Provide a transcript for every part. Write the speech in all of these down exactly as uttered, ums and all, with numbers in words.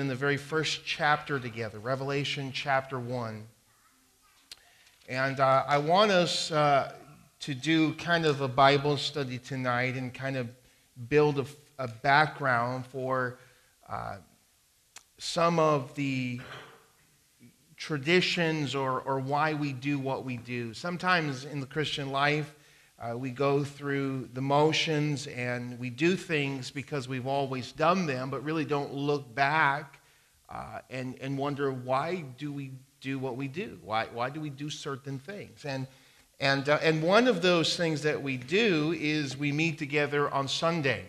in the very first chapter together, Revelation chapter one. And uh, I want us uh, to do kind of a Bible study tonight and kind of build a, a background for uh, some of the traditions or, or why we do what we do. Sometimes in the Christian life, uh, we go through the motions and we do things because we've always done them, but really don't look back uh, and, and wonder, why do we do what we do? Why, why do we do certain things? And, and, uh, and one of those things that we do is we meet together on Sunday.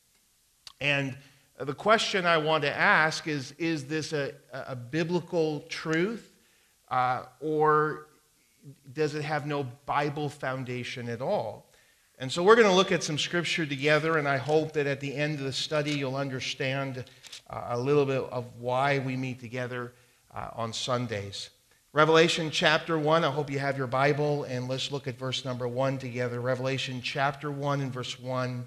And the question I want to ask is, is this a, a biblical truth, uh, or does it have no Bible foundation at all? And so we're going to look at some scripture together, and I hope that at the end of the study you'll understand uh, a little bit of why we meet together uh, on Sundays. Revelation chapter one, I hope you have your Bible, and let's look at verse number one together. Revelation chapter one and verse one.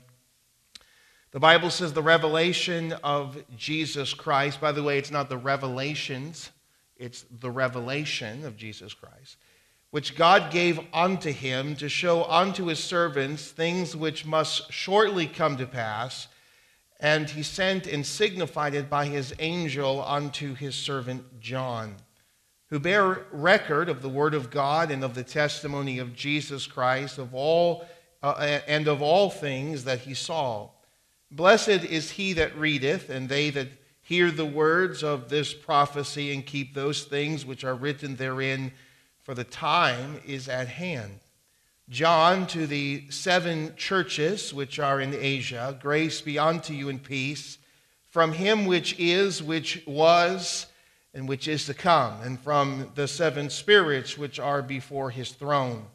The Bible says the revelation of Jesus Christ. By the way, it's not the revelations, it's the revelation of Jesus Christ, which God gave unto him to show unto his servants things which must shortly come to pass. And he sent and signified it by his angel unto his servant John, who bear record of the word of God and of the testimony of Jesus Christ, of all uh, and of all things that he saw. Blessed is he that readeth, and they that hear the words of this prophecy, and keep those things which are written therein, for the time is at hand. John, to the seven churches which are in Asia, grace be unto you and peace, from him which is, which was, and which is to come, and from the seven spirits which are before his throne,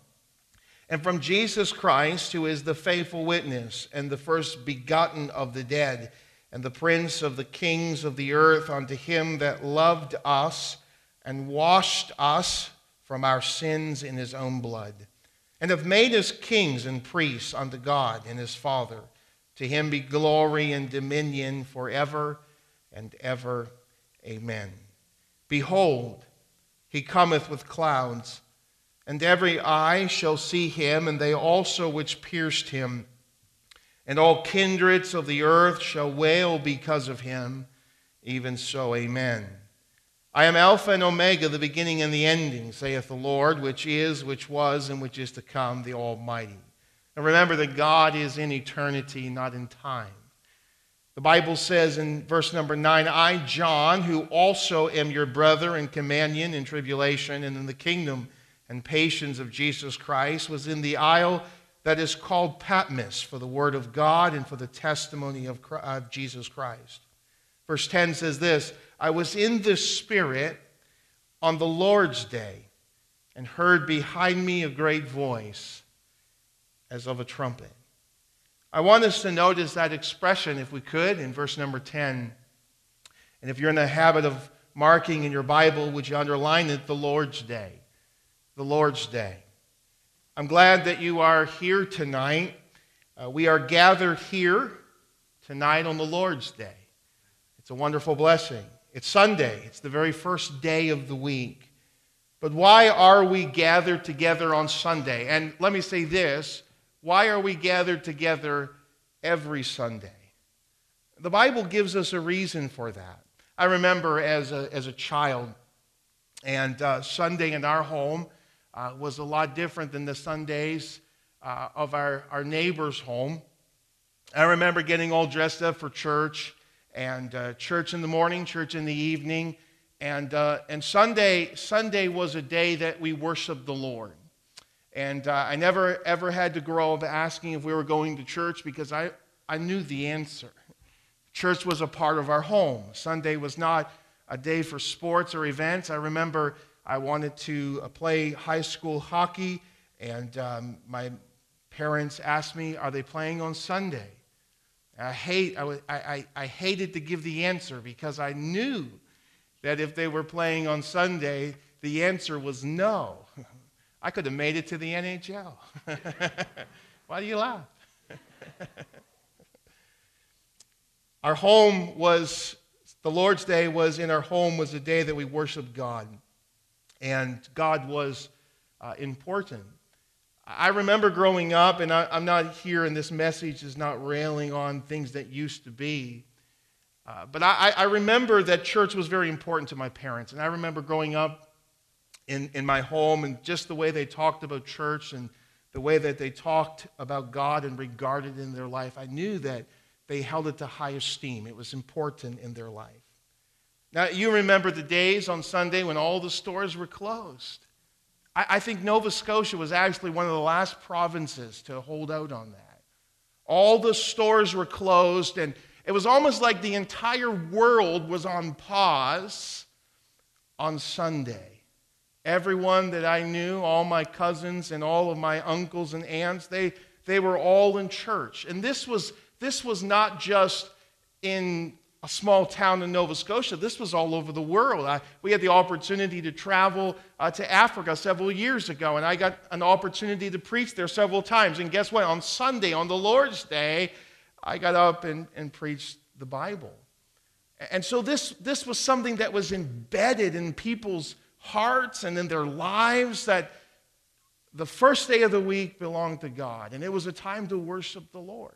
and from Jesus Christ, who is the faithful witness, and the first begotten of the dead, and the prince of the kings of the earth, unto him that loved us, and washed us from our sins in his own blood, and have made us kings and priests unto God and his Father. To him be glory and dominion forever and ever. Amen. Behold, he cometh with clouds, and every eye shall see him, and they also which pierced him. And all kindreds of the earth shall wail because of him. Even so, amen. I am Alpha and Omega, the beginning and the ending, saith the Lord, which is, which was, and which is to come, the Almighty. And remember that God is in eternity, not in time. The Bible says in verse number nine, I, John, who also am your brother and companion in tribulation and in the kingdom and patience of Jesus Christ, was in the isle that is called Patmos for the word of God and for the testimony of Christ, uh, Jesus Christ. Verse ten says this, I was in the Spirit on the Lord's day, and heard behind me a great voice as of a trumpet. I want us to notice that expression, if we could, in verse number ten. And if you're in the habit of marking in your Bible, would you underline it, the Lord's day? The Lord's day. I'm glad that you are here tonight. Uh, we are gathered here tonight on the Lord's day. It's a wonderful blessing. It's Sunday. It's the very first day of the week. But why are we gathered together on Sunday? And let me say this, why are we gathered together every Sunday? The Bible gives us a reason for that. I remember as a, as a child, and uh, Sunday in our home uh, was a lot different than the Sundays uh, of our, our neighbor's home. I remember getting all dressed up for church, and uh, church in the morning, church in the evening, and uh, and Sunday Sunday was a day that we worshiped the Lord. And uh, I never ever had to grow up asking if we were going to church, because I, I knew the answer. Church was a part of our home. Sunday was not a day for sports or events. I remember I wanted to play high school hockey, and um, my parents asked me, are they playing on Sunday? I, hate, I, was, I, I, I hated to give the answer, because I knew that if they were playing on Sunday, the answer was no. I could have made it to the N H L. Why do you laugh? Our home was The Lord's Day was in our home was a day that we worshiped God, and God was uh, important. I remember growing up, and I, I'm not here, and this message is not railing on things that used to be, uh, but I, I remember that church was very important to my parents, and I remember growing up in, in my home and just the way they talked about church and the way that they talked about God and regarded it in their life. I knew that they held it to high esteem. It was important in their life. Now, you remember the days on Sunday when all the stores were closed. I, I think Nova Scotia was actually one of the last provinces to hold out on that. All the stores were closed, and it was almost like the entire world was on pause on Sunday. Everyone that I knew, all my cousins and all of my uncles and aunts, they, they were all in church. And this was, this was not just in a small town in Nova Scotia. This was all over the world. I, we had the opportunity to travel uh, to Africa several years ago, and I got an opportunity to preach there several times. And guess what? On Sunday, on the Lord's Day, I got up and, and preached the Bible. And so this, this was something that was embedded in people's hearts and in their lives, that the first day of the week belonged to God, and it was a time to worship the Lord.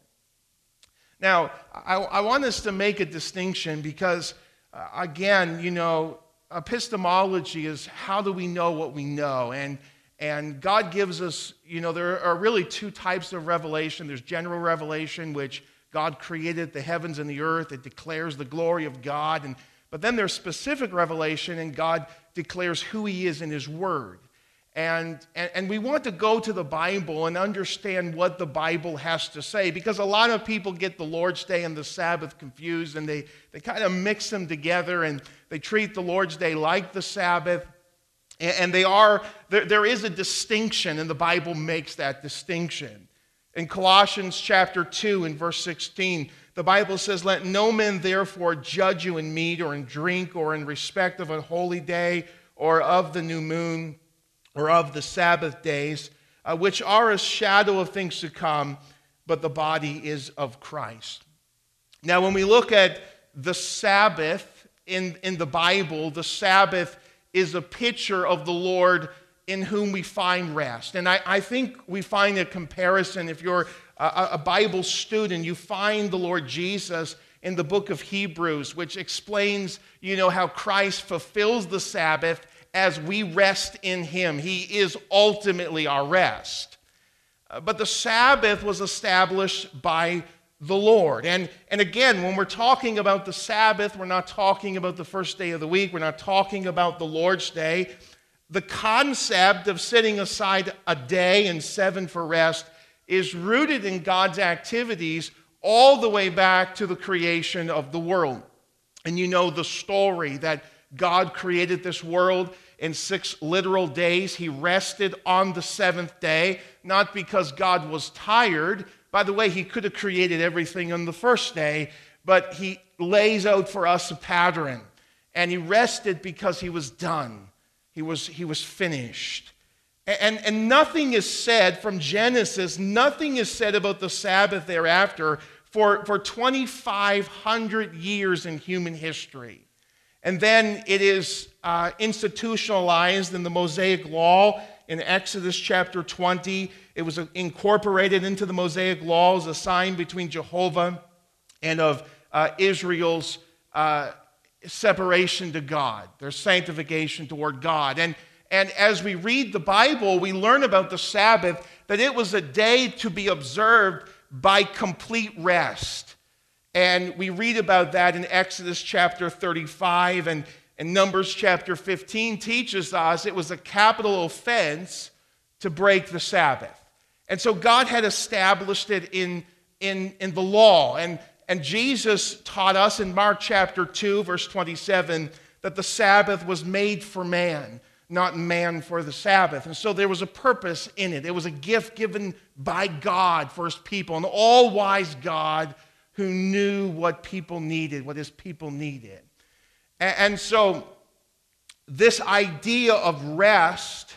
Now, I, I want us to make a distinction because, uh, again, you know, epistemology is how do we know what we know, and and God gives us, you know, there are really two types of revelation. There's general revelation, which God created the heavens and the earth. It declares the glory of God, and but then there's specific revelation, and God declares who he is in his word. And, and, and we want to go to the Bible and understand what the Bible has to say, because a lot of people get the Lord's Day and the Sabbath confused, and they, they kind of mix them together, and they treat the Lord's Day like the Sabbath. And, and they are, there, there is a distinction, and the Bible makes that distinction. In Colossians chapter two and verse sixteen, the Bible says, "Let no man therefore judge you in meat or in drink or in respect of a holy day or of the new moon or of the Sabbath days, uh, which are a shadow of things to come, but the body is of Christ." Now, when we look at the Sabbath in, in the Bible, the Sabbath is a picture of the Lord in whom we find rest. And I, I think we find a comparison. If you're a, a Bible student, you find the Lord Jesus in the book of Hebrews, which explains, you know, how Christ fulfills the Sabbath as we rest in him. He is ultimately our rest. Uh, but the Sabbath was established by the Lord. And, and again, when we're talking about the Sabbath, we're not talking about the first day of the week. We're not talking about the Lord's Day. The concept of setting aside a day and seven for rest is rooted in God's activities all the way back to the creation of the world. And you know the story that God created this world in six literal days. He rested on the seventh day, not because God was tired. By the way, he could have created everything on the first day, but he lays out for us a pattern. And he rested because he was done. He was, he was finished. And, and nothing is said from Genesis, nothing is said about the Sabbath thereafter for, for twenty-five hundred years in human history. And then it is uh, institutionalized in the Mosaic Law in Exodus chapter twenty. It was incorporated into the Mosaic Law as a sign between Jehovah and of uh, Israel's uh, separation to God, their sanctification toward God. And, and as we read the Bible, we learn about the Sabbath, that it was a day to be observed by complete rest. And we read about that in Exodus chapter thirty-five, and, and Numbers chapter fifteen teaches us it was a capital offense to break the Sabbath. And so God had established it in, in, in the law. And, and Jesus taught us in Mark chapter two, verse twenty-seven, that the Sabbath was made for man, not man for the Sabbath. And so there was a purpose in it. It was a gift given by God for his people, an all-wise God who knew what people needed, what his people needed. And so this idea of rest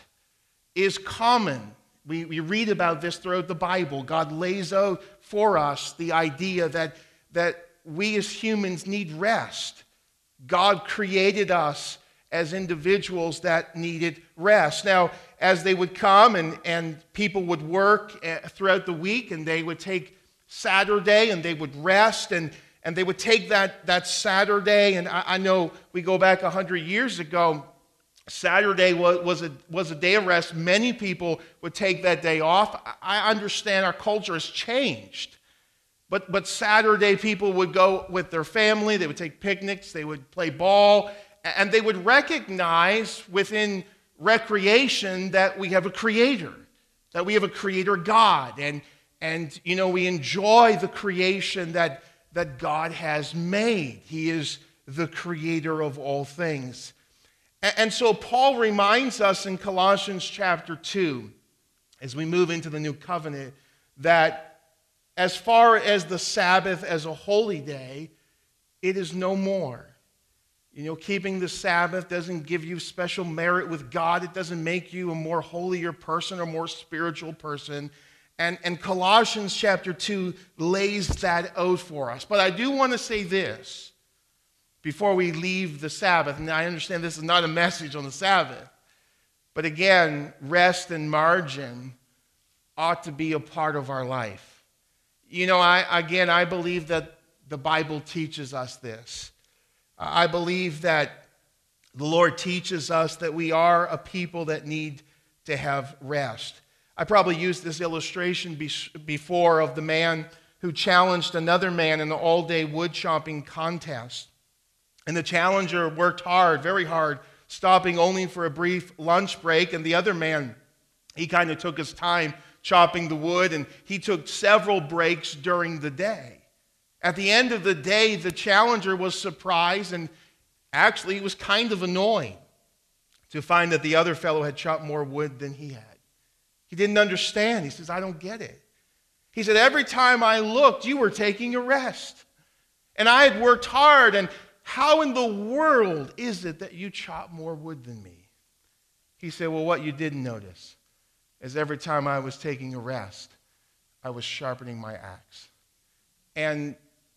is common. We, we read about this throughout the Bible. God lays out for us the idea that, that we as humans need rest. God created us as individuals that needed rest. Now, as they would come and, and people would work throughout the week, and they would take Saturday and they would rest, and, and they would take that, that Saturday, and I, I know we go back one hundred years ago, Saturday was, was, a, was a day of rest. Many people would take that day off. I understand our culture has changed. But, but Saturday people would go with their family. They would take picnics. They would play ball. And they would recognize within recreation that we have a creator, that we have a creator God. And, and you know, we enjoy the creation that, that God has made. He is the creator of all things. And so Paul reminds us in Colossians chapter two, as we move into the new covenant, that as far as the Sabbath as a holy day, it is no more. You know, keeping the Sabbath doesn't give you special merit with God. It doesn't make you a more holier person or more spiritual person. And, and Colossians chapter two lays that out for us. But I do want to say this before we leave the Sabbath. And I understand this is not a message on the Sabbath. But again, rest and margin ought to be a part of our life. You know, I again, I believe that the Bible teaches us this. I believe that the Lord teaches us that we are a people that need to have rest. I probably used this illustration be- before of the man who challenged another man in the all-day wood chopping contest. And the challenger worked hard, very hard, stopping only for a brief lunch break. And the other man, he kind of took his time chopping the wood, and he took several breaks during the day. At the end of the day, the challenger was surprised, and actually he was kind of annoyed to find that the other fellow had chopped more wood than he had. He didn't understand. He says, I don't get it. He said, every time I looked, you were taking a rest. And I had worked hard, and how in the world is it that you chop more wood than me? He said, well, what you didn't notice is every time I was taking a rest, I was sharpening my axe. And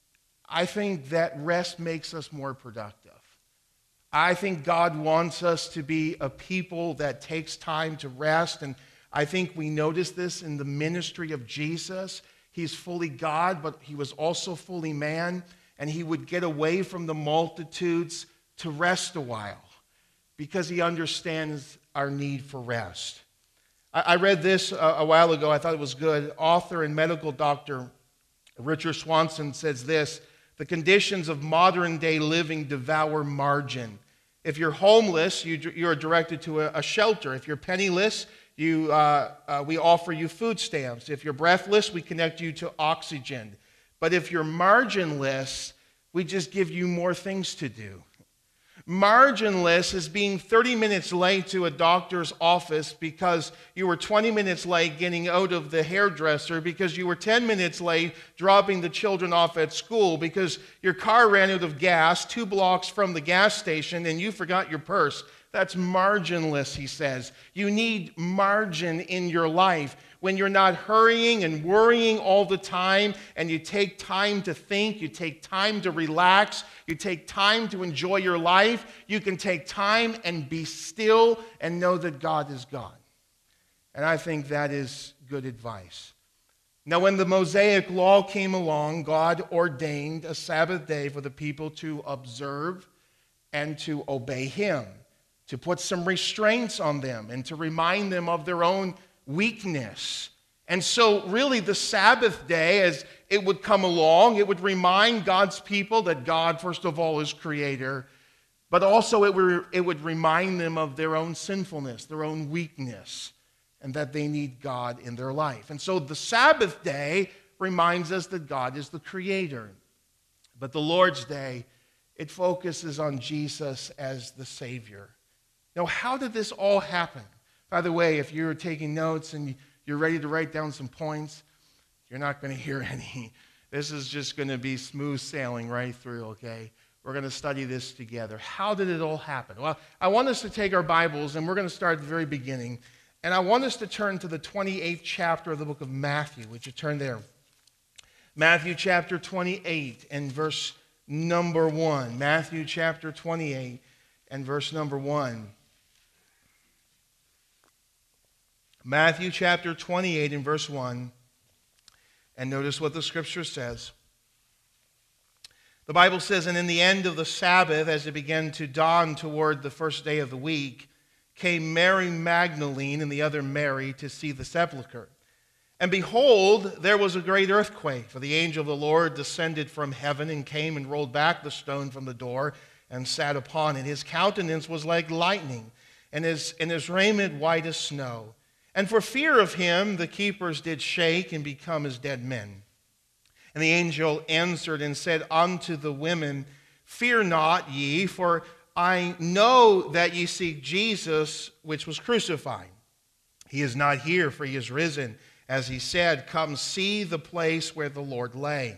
I think that rest makes us more productive. I think God wants us to be a people that takes time to rest. And I think we notice this in the ministry of Jesus. He's fully God, but he was also fully man. And he would get away from the multitudes to rest a while because he understands our need for rest. I read this a while ago. I thought it was good. Author and medical doctor Richard Swanson says this: the conditions of modern day living devour margin. If you're homeless, you, you're directed to a, a shelter. If you're penniless, you, uh, uh, we offer you food stamps. If you're breathless, we connect you to oxygen. But if you're marginless, we just give you more things to do. Marginless is being thirty minutes late to a doctor's office because you were twenty minutes late getting out of the hairdresser, because you were ten minutes late dropping the children off at school, because your car ran out of gas two blocks from the gas station and you forgot your purse. That's marginless, he says. You need margin in your life. When you're not hurrying and worrying all the time, and you take time to think, you take time to relax, you take time to enjoy your life, you can take time and be still and know that God is God. And I think that is good advice. Now, when the Mosaic law came along, God ordained a Sabbath day for the people to observe and to obey him, to put some restraints on them and to remind them of their own weakness. And so really the Sabbath day, as it would come along, it would remind God's people that God, first of all, is creator, but also it would, it would remind them of their own sinfulness, their own weakness, and that they need God in their life. And so the Sabbath day reminds us that God is the creator. But the Lord's day, it focuses on Jesus as the Savior. Now, how did this all happen? By the way, if you're taking notes and you're ready to write down some points, you're not going to hear any. This is just going to be smooth sailing right through, okay? We're going to study this together. How did it all happen? Well, I want us to take our Bibles, and we're going to start at the very beginning. And I want us to turn to the twenty-eighth chapter of the book of Matthew. Would you turn there? Matthew chapter twenty-eight and verse number one. Matthew chapter twenty-eight and verse number one. Matthew chapter twenty-eight and verse one. And notice what the scripture says. The Bible says, "And in the end of the Sabbath, as it began to dawn toward the first day of the week, came Mary Magdalene and the other Mary to see the sepulchre. And behold, there was a great earthquake, for the angel of the Lord descended from heaven and came and rolled back the stone from the door and sat upon it. His countenance was like lightning, and his, and his raiment white as snow. And for fear of him, the keepers did shake and become as dead men. And the angel answered and said unto the women, Fear not ye, for I know that ye seek Jesus, which was crucified. He is not here, for he is risen. As he said, Come see the place where the Lord lay.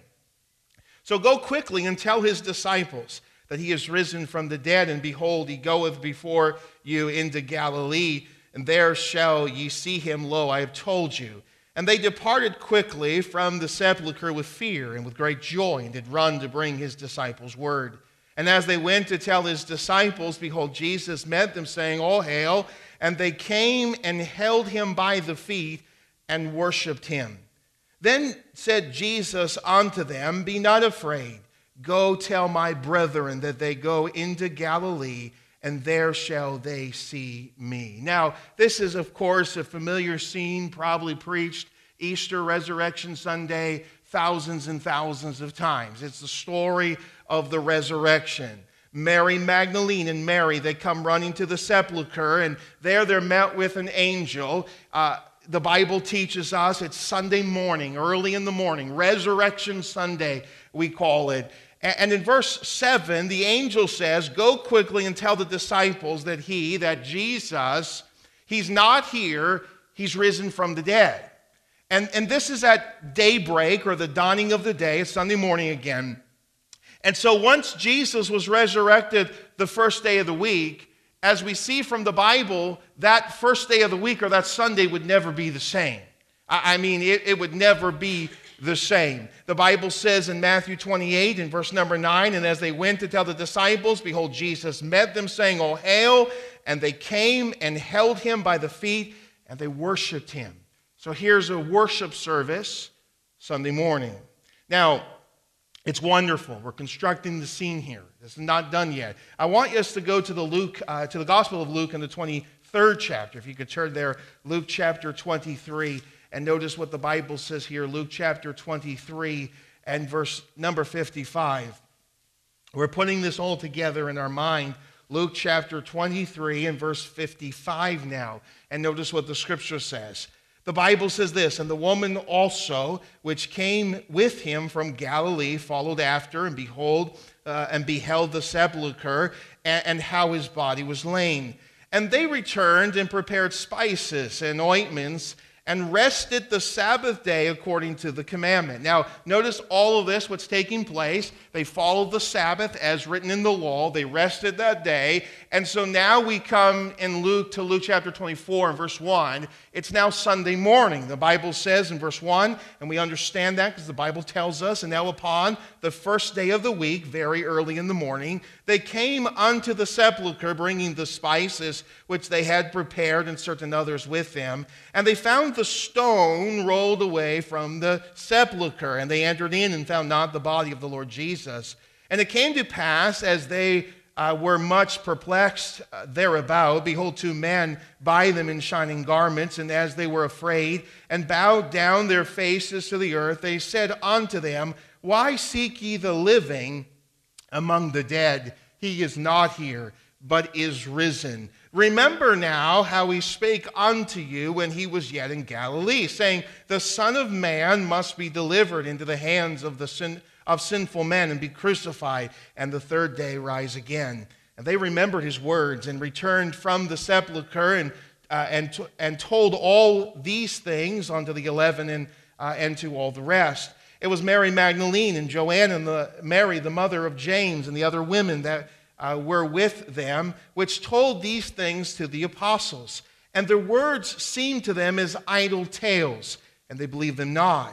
So go quickly and tell his disciples that he is risen from the dead, and behold, he goeth before you into Galilee, and there shall ye see him. Lo, I have told you. And they departed quickly from the sepulchre with fear and with great joy, and did run to bring his disciples word. And as they went to tell his disciples, behold, Jesus met them, saying, All hail. And they came and held him by the feet and worshipped him. Then said Jesus unto them, Be not afraid. Go tell my brethren that they go into Galilee, and there shall they see me. Now, this is, of course, a familiar scene, probably preached Easter, Resurrection Sunday, thousands and thousands of times. It's the story of the resurrection. Mary Magdalene and Mary, they come running to the sepulchre, and there they're met with an angel. Uh, the Bible teaches us it's Sunday morning, early in the morning, Resurrection Sunday, we call it. And in verse seven, the angel says, Go quickly and tell the disciples that he, that Jesus, he's not here, he's risen from the dead. And, and this is at daybreak, or the dawning of the day. It's Sunday morning again. And so once Jesus was resurrected the first day of the week, as we see from the Bible, that first day of the week, or that Sunday, would never be the same. I, I mean, it, it would never be the same. The Bible says in Matthew twenty-eight, in verse number nine, And as they went to tell the disciples, behold, Jesus met them, saying, All hail. And they came and held him by the feet, and they worshiped him. So here's a worship service Sunday morning. Now, it's wonderful. We're constructing the scene here. This is not done yet. I want us to go to the Luke, uh, to the Gospel of Luke in the twenty-third chapter. If you could turn there, Luke chapter twenty-three. And notice what the Bible says here, Luke chapter twenty-three and verse number fifty-five. We're putting this all together in our mind. Luke chapter twenty-three and verse fifty-five now. And notice what the scripture says. The Bible says this, And the woman also, which came with him from Galilee, followed after, and behold, uh, and beheld the sepulchre, and, and how his body was laid. And they returned and prepared spices and ointments, and rested the Sabbath day according to the commandment. Now, notice all of this, what's taking place. They followed the Sabbath as written in the law. They rested that day. And so now we come in Luke to Luke chapter twenty-four and verse one. It's now Sunday morning. The Bible says in verse one, and we understand that because the Bible tells us, And now upon the first day of the week, very early in the morning, they came unto the sepulchre, bringing the spices which they had prepared, and certain others with them. And they found the stone rolled away from the sepulchre. And they entered in and found not the body of the Lord Jesus. And it came to pass, as they uh, were much perplexed uh, thereabout, behold, two men by them in shining garments. And as they were afraid, and bowed down their faces to the earth, they said unto them, Why seek ye the living among the dead? He is not here, but is risen. Remember now how he spake unto you when he was yet in Galilee, saying, The Son of Man must be delivered into the hands of the sin, of sinful men, and be crucified, and the third day rise again. And they remembered his words, and returned from the sepulchre, and uh, and to, and told all these things unto the eleven, and uh, and to all the rest. It was Mary Magdalene and Joanna and the, Mary, the mother of James, and the other women that Uh, were with them, which told these things to the apostles. And their words seemed to them as idle tales, and they believed them not.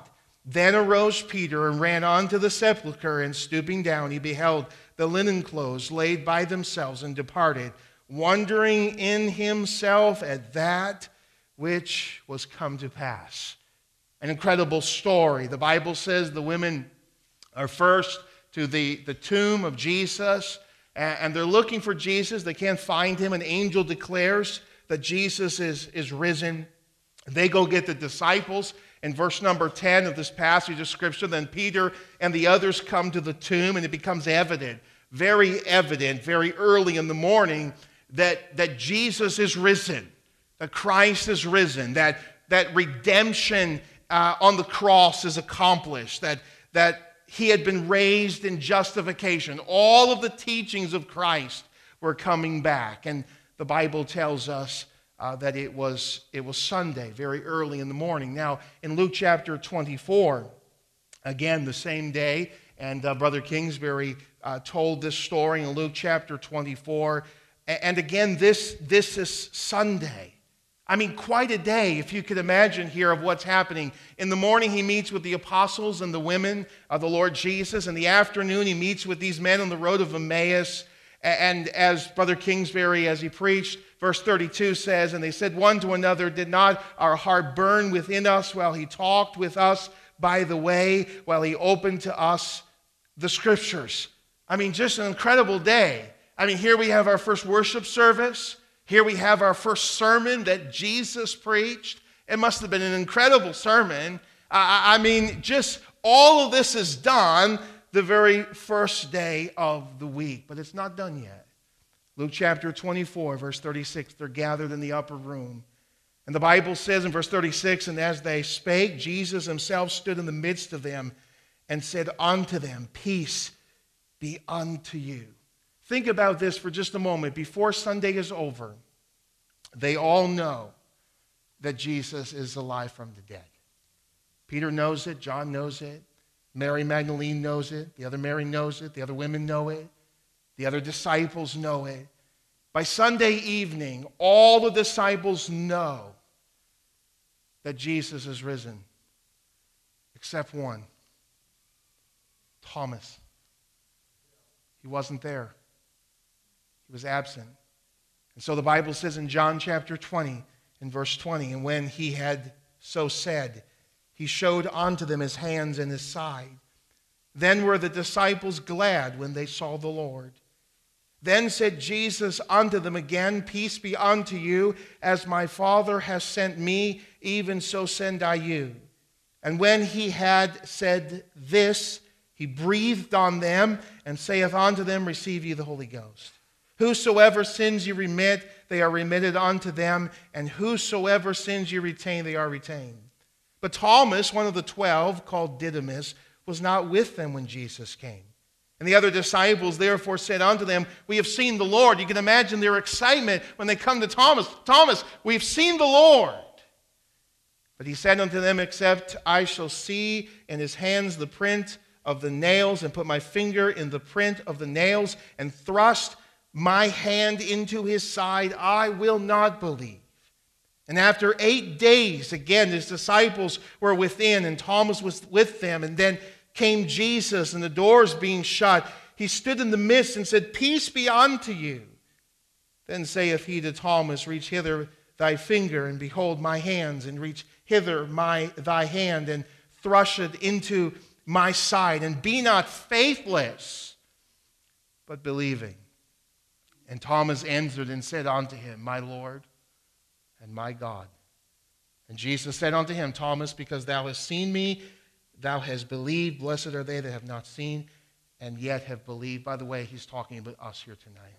Then arose Peter and ran unto the sepulchre, and stooping down, he beheld the linen clothes laid by themselves, and departed, wondering in himself at that which was come to pass. An incredible story. The Bible says the women are first to the, the tomb of Jesus, and they're looking for Jesus. They can't find him. An angel declares that Jesus is, is risen. They go get the disciples. In verse number ten of this passage of Scripture, then Peter and the others come to the tomb, and it becomes evident, very evident, very early in the morning, that, that Jesus is risen, that Christ is risen, that, that redemption uh, on the cross is accomplished, that, that he had been raised in justification. All of the teachings of Christ were coming back. And the Bible tells us uh, that it was, it was Sunday, very early in the morning. Now, in Luke chapter twenty-four, again, the same day, and uh, Brother Kingsbury uh, told this story in Luke chapter twenty-four. And again, this, this is Sunday. I mean, quite a day, if you could imagine here, of what's happening. In the morning, he meets with the apostles and the women of the Lord Jesus. In the afternoon, he meets with these men on the road of Emmaus. And as Brother Kingsbury, as he preached, verse thirty-two says, and they said one to another, did not our heart burn within us while he talked with us by the way, while he opened to us the Scriptures? I mean, just an incredible day. I mean, here we have our first worship service. Here we have our first sermon that Jesus preached. It must have been an incredible sermon. I mean, just all of this is done the very first day of the week. But it's not done yet. Luke chapter twenty-four, verse thirty-six, they're gathered in the upper room. And the Bible says in verse thirty-six, and as they spake, Jesus himself stood in the midst of them and said unto them, peace be unto you. Think about this for just a moment. Before Sunday is over, they all know that Jesus is alive from the dead. Peter knows it. John knows it. Mary Magdalene knows it. The other Mary knows it. The other women know it. The other disciples know it. By Sunday evening, all the disciples know that Jesus is risen, except one, Thomas. He wasn't there. He was absent. And so the Bible says in John chapter twenty, in verse twenty, and when he had so said, he showed unto them his hands and his side. Then were the disciples glad when they saw the Lord. Then said Jesus unto them again, peace be unto you, as my Father has sent me, even so send I you. And when he had said this, he breathed on them, and saith unto them, receive ye the Holy Ghost. Whosoever sins you remit, they are remitted unto them, and whosoever sins you retain, they are retained. But Thomas, one of the twelve, called Didymus, was not with them when Jesus came. And the other disciples therefore said unto them, we have seen the Lord. You can imagine their excitement when they come to Thomas. Thomas, we've seen the Lord. But he said unto them, except I shall see in his hands the print of the nails, and put my finger in the print of the nails, and thrust my hand into his side, I will not believe. And after eight days, again, his disciples were within, and Thomas was with them. And then came Jesus, and the doors being shut, he stood in the midst and said, peace be unto you. Then saith he to Thomas, reach hither thy finger, and behold my hands, and reach hither my thy hand, and thrust it into my side, and be not faithless, but believing. And Thomas answered and said unto him, my Lord and my God. And Jesus said unto him, Thomas, because thou hast seen me, thou hast believed. Blessed are they that have not seen and yet have believed. By the way, he's talking about us here tonight.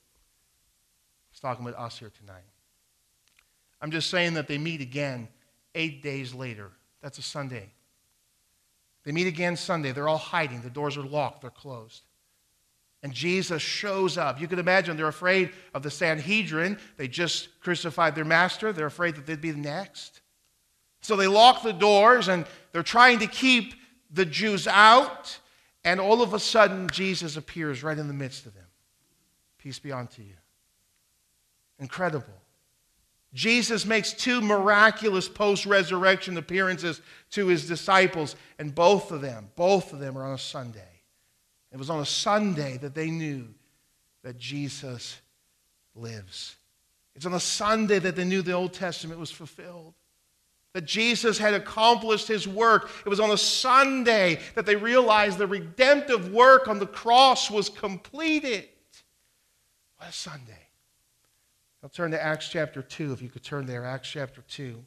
He's talking about us here tonight. I'm just saying that they meet again eight days later. That's a Sunday. They meet again Sunday. They're all hiding. The doors are locked. They're closed. And Jesus shows up. You can imagine they're afraid of the Sanhedrin. They just crucified their master. They're afraid that they'd be the next. So they lock the doors, and they're trying to keep the Jews out. And all of a sudden, Jesus appears right in the midst of them. Peace be unto you. Incredible. Jesus makes two miraculous post-resurrection appearances to his disciples, and both of them, both of them are on a Sunday. It was on a Sunday that they knew that Jesus lives. It's on a Sunday that they knew the Old Testament was fulfilled, that Jesus had accomplished his work. It was on a Sunday that they realized the redemptive work on the cross was completed. What a Sunday. I'll turn to Acts chapter two, if you could turn there, Acts chapter two.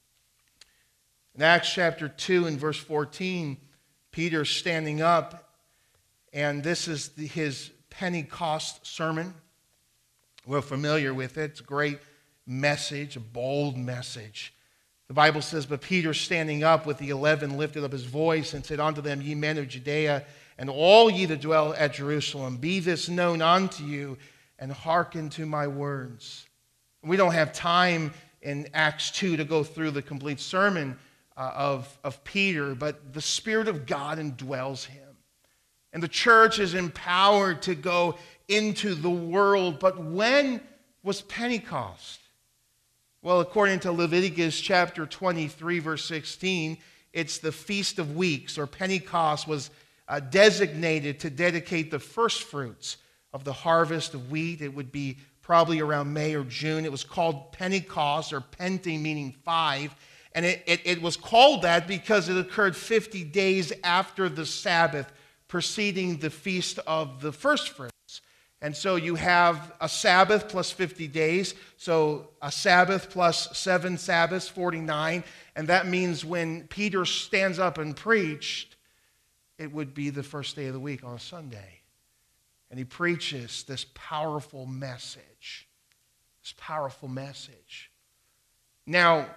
In Acts chapter two and verse fourteen, Peter's standing up, and this is the, his Pentecost sermon. We're familiar with it. It's a great message, a bold message. The Bible says, but Peter standing up with the eleven lifted up his voice and said unto them, ye men of Judea, and all ye that dwell at Jerusalem, be this known unto you, and hearken to my words. We don't have time in Acts two to go through the complete sermon uh, of, of Peter, but the Spirit of God indwells him. And the church is empowered to go into the world. But when was Pentecost? Well, according to Leviticus chapter twenty-three, verse sixteen, it's the Feast of Weeks, or Pentecost was uh, designated to dedicate the first fruits of the harvest of wheat. It would be probably around May or June. It was called Pentecost, or Pente, meaning five. And it, it, it was called that because it occurred fifty days after the Sabbath, preceding the Feast of the First Fruits. And so you have a Sabbath plus fifty days. So a Sabbath plus seven Sabbaths, forty-nine. And that means when Peter stands up and preached, it would be the first day of the week on a Sunday. And he preaches this powerful message. This powerful message. Now,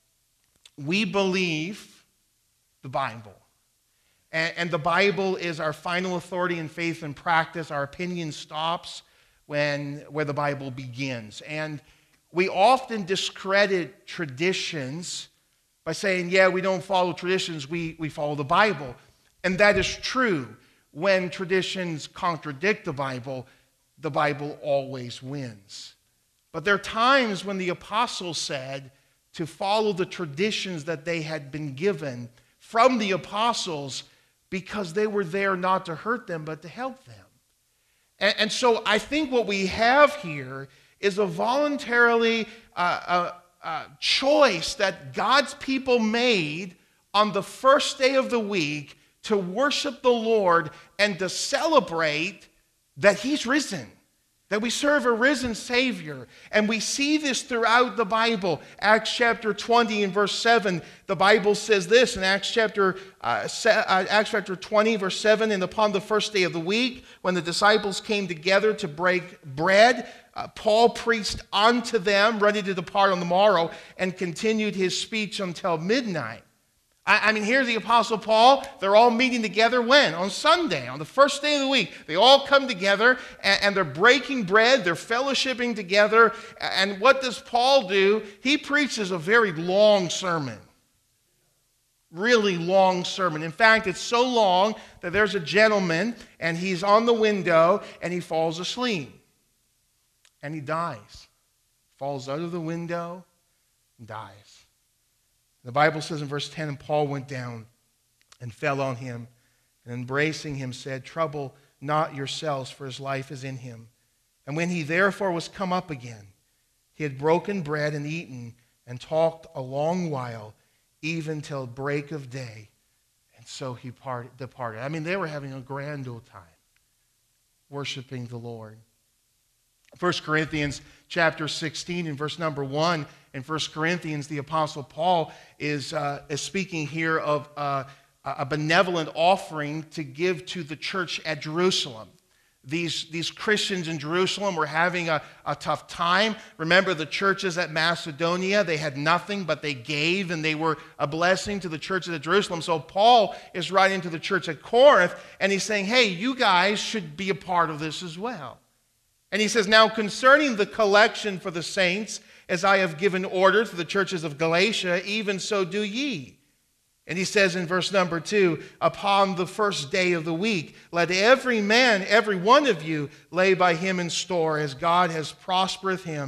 we believe the Bible. And, and the Bible is our final authority in faith and practice. Our opinion stops when where the Bible begins. And we often discredit traditions by saying, yeah, we don't follow traditions, we, we follow the Bible. And that is true. When traditions contradict the Bible, the Bible always wins. But there are times when the apostles said to follow the traditions that they had been given from the apostles because they were there not to hurt them, but to help them. And, and so I think what we have here is a voluntarily uh, uh, uh, choice that God's people made on the first day of the week to worship the Lord and to celebrate that he's risen, that we serve a risen Savior. And we see this throughout the Bible. Acts chapter twenty and verse seven, the Bible says this in Acts chapter, uh, Acts chapter twenty, verse seven, and upon the first day of the week, when the disciples came together to break bread, uh, Paul preached unto them, ready to depart on the morrow, and continued his speech until midnight. I mean, here's the Apostle Paul. They're all meeting together when? On Sunday, on the first day of the week. They all come together, and they're breaking bread. They're fellowshipping together. And what does Paul do? He preaches a very long sermon. Really long sermon. In fact, it's so long that there's a gentleman, and he's on the window, and he falls asleep. And he dies. Falls out of the window and dies. The Bible says in verse ten, and Paul went down and fell on him, and embracing him said, trouble not yourselves, for his life is in him. And when he therefore was come up again, he had broken bread and eaten, and talked a long while, even till break of day. And so he part, departed. I mean, they were having a grand old time, worshiping the Lord. First Corinthians chapter sixteen and verse number one. In First Corinthians, the Apostle Paul is, uh, is speaking here of uh, a benevolent offering to give to the church at Jerusalem. These, these Christians in Jerusalem were having a, a tough time. Remember the churches at Macedonia, they had nothing, but they gave, and they were a blessing to the churches at Jerusalem. So Paul is writing to the church at Corinth, and he's saying, hey, you guys should be a part of this as well. And he says, now concerning the collection for the saints, as I have given order to the churches of Galatia, even so do ye. And he says in verse number two, upon the first day of the week, let every man, every one of you, lay by him in store, as God has prospered him.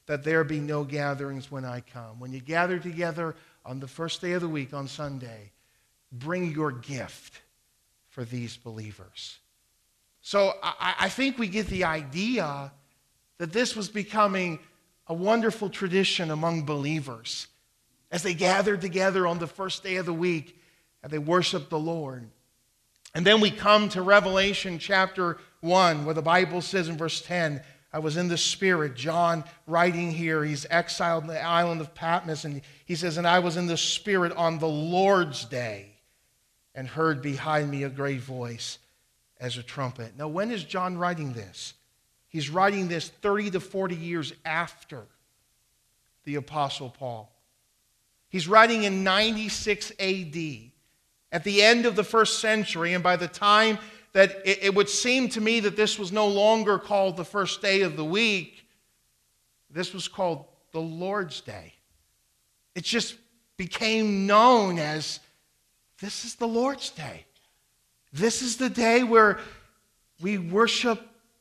that there be no gatherings when I come. When you gather together on the first day of the week, on Sunday, bring your gift for these believers. So I, I think we get the idea that this was becoming a wonderful tradition among believers as they gathered together on the first day of the week and they worshiped the Lord. And then we come to Revelation chapter one, where the Bible says in verse ten, I was in the Spirit. John writing here, he's exiled on the island of Patmos, and he says, and I was in the Spirit on the Lord's day, and heard behind me a great voice as a trumpet. Now, when is John writing this? He's writing this thirty to forty years after the Apostle Paul. He's writing in ninety-six A D, at the end of the first century, and by the time that it, it would seem to me that this was no longer called the first day of the week, this was called the Lord's Day. It just became known as, this is the Lord's Day. This is the day where we worship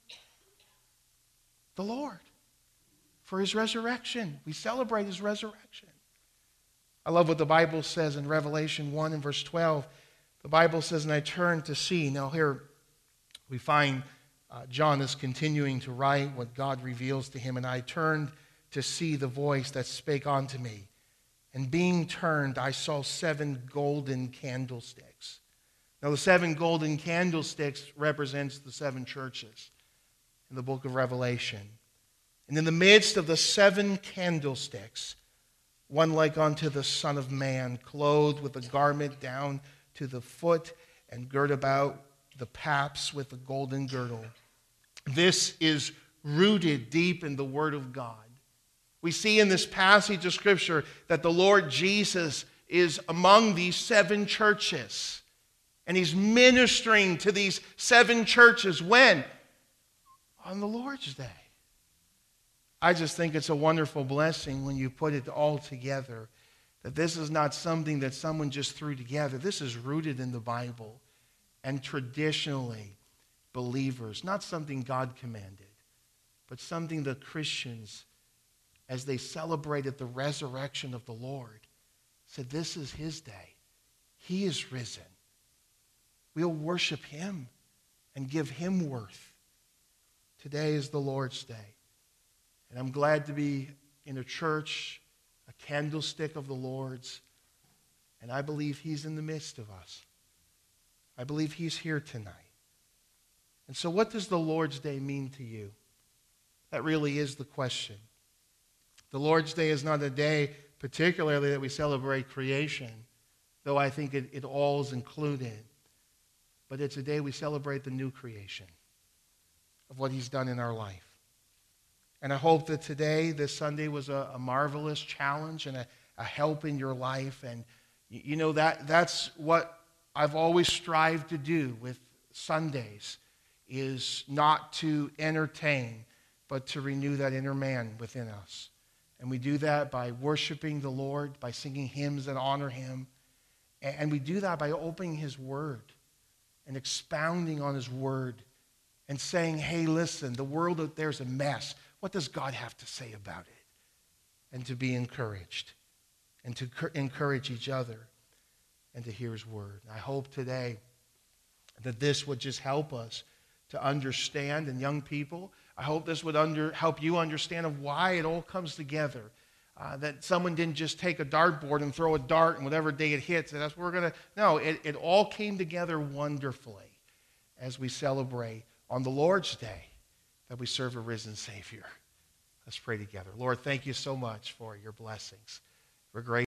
the Lord for his resurrection. We celebrate his resurrection. I love what the Bible says in Revelation one and verse twelve. The Bible says, and I turned to see. Now here we find uh, John is continuing to write what God reveals to him. And I turned to see the voice that spake unto me. And being turned, I saw seven golden candlesticks. Now the seven golden candlesticks represents the seven churches in the book of Revelation. And in the midst of the seven candlesticks, one like unto the Son of Man, clothed with a garment down to the foot, and girt about the paps with a golden girdle. This is rooted deep in the Word of God. We see in this passage of Scripture that the Lord Jesus is among these seven churches. And he's ministering to these seven churches. When? On the Lord's Day. I just think it's a wonderful blessing when you put it all together, that this is not something that someone just threw together. This is rooted in the Bible and traditionally believers, not something God commanded, but something that Christians, as they celebrated the resurrection of the Lord, said this is his day. He is risen. We'll worship him and give him worth. Today is the Lord's Day. And I'm glad to be in a church, a candlestick of the Lord's. And I believe he's in the midst of us. I believe he's here tonight. And so what does the Lord's Day mean to you? That really is the question. The Lord's Day is not a day particularly that we celebrate creation, though I think it, it all is included. But it's a day we celebrate the new creation of what he's done in our life. And I hope that today, this Sunday, was a, a marvelous challenge and a, a help in your life. And you know, that that's what I've always strived to do with Sundays, is not to entertain, but to renew that inner man within us. And we do that by worshiping the Lord, by singing hymns that honor him. And we do that by opening his word and expounding on his word and saying, hey, listen, the world out there is a mess. What does God have to say about it? And to be encouraged and to encourage each other and to hear his word. I hope today that this would just help us to understand, and young people, I hope this would under, help you understand of why it all comes together. Uh, that someone didn't just take a dartboard and throw a dart and whatever day it hits, and that's what we're going to, no, it, it all came together wonderfully as we celebrate on the Lord's Day that we serve a risen Savior. Let's pray together. Lord, thank you so much for your blessings. We're grateful.